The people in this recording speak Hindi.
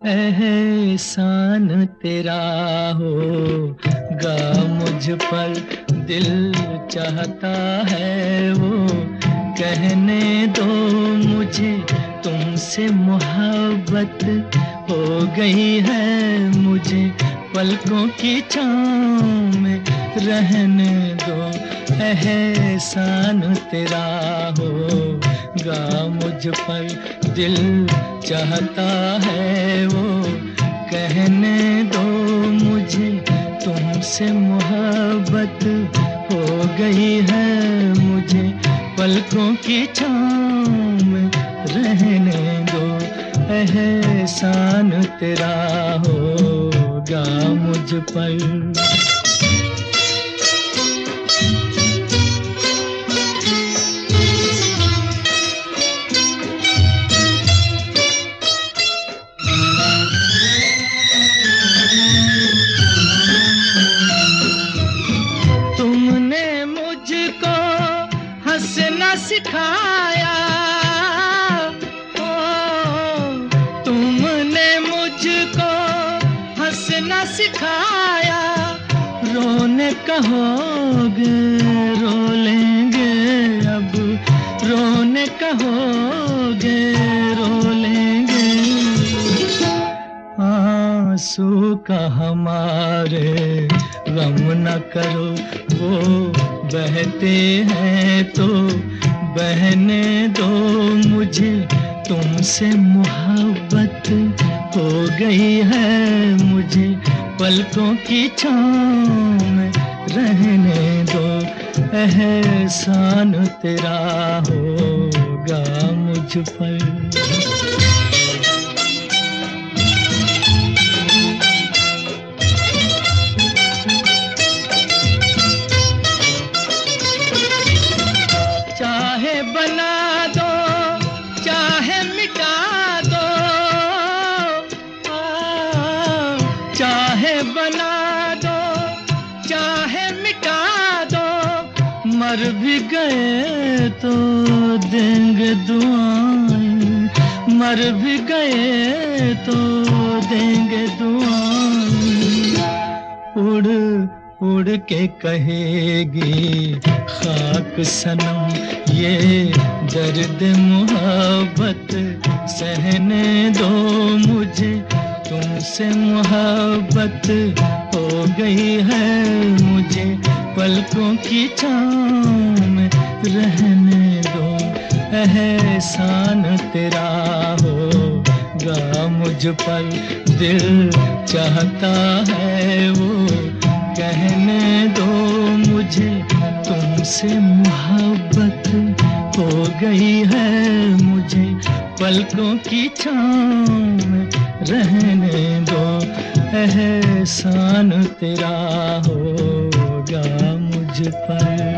एहसान तेरा होगा मुझ पर, दिल चाहता है वो कहने दो मुझे, तुमसे मोहब्बत हो गई है मुझे, पलकों की छाँव में रहने दो। एहसान तेरा होगा मुझ पर, दिल चाहता है वो कहने दो मुझे, तुमसे मोहब्बत हो गई है मुझे, पलकों की छाँव में रहने दो। एहसान तेरा होगा मुझ पर। तुमने मुझको हंसना सिखाया, तुमने मुझको हंसना सिखाया, रोने कहोगे रो लेंगे अब, रोने कहोगे रो लेंगे। आंसू का हमारे गम न करो, वो बहते हैं तो बहने दो मुझे, तुमसे मोहब्बत हो गई है मुझे, पलकों की छाँव में रहने दो। एहसान तेरा होगा मुझ पर। चाहे बना दो चाहे मिटा दो, चाहे बना दो चाहे मिटा दो, मर भी गए तो देंगे दुआएं, मर भी गए तो देंगे दुआएं। उड़ उड़ के कहेगी खाक सनम ये दर्द मोहब्बत सहने दो मुझे, तुमसे मोहब्बत हो गई है मुझे, पलकों की छाँव में रहने दो। एहसान तेरा होगा मुझ पर, दिल चाहता है वो कहने दो मुझे, तुमसे मोहब्बत हो गई है मुझे, पलकों की छाँव में रहने दो। एहसान तेरा होगा मुझ पर।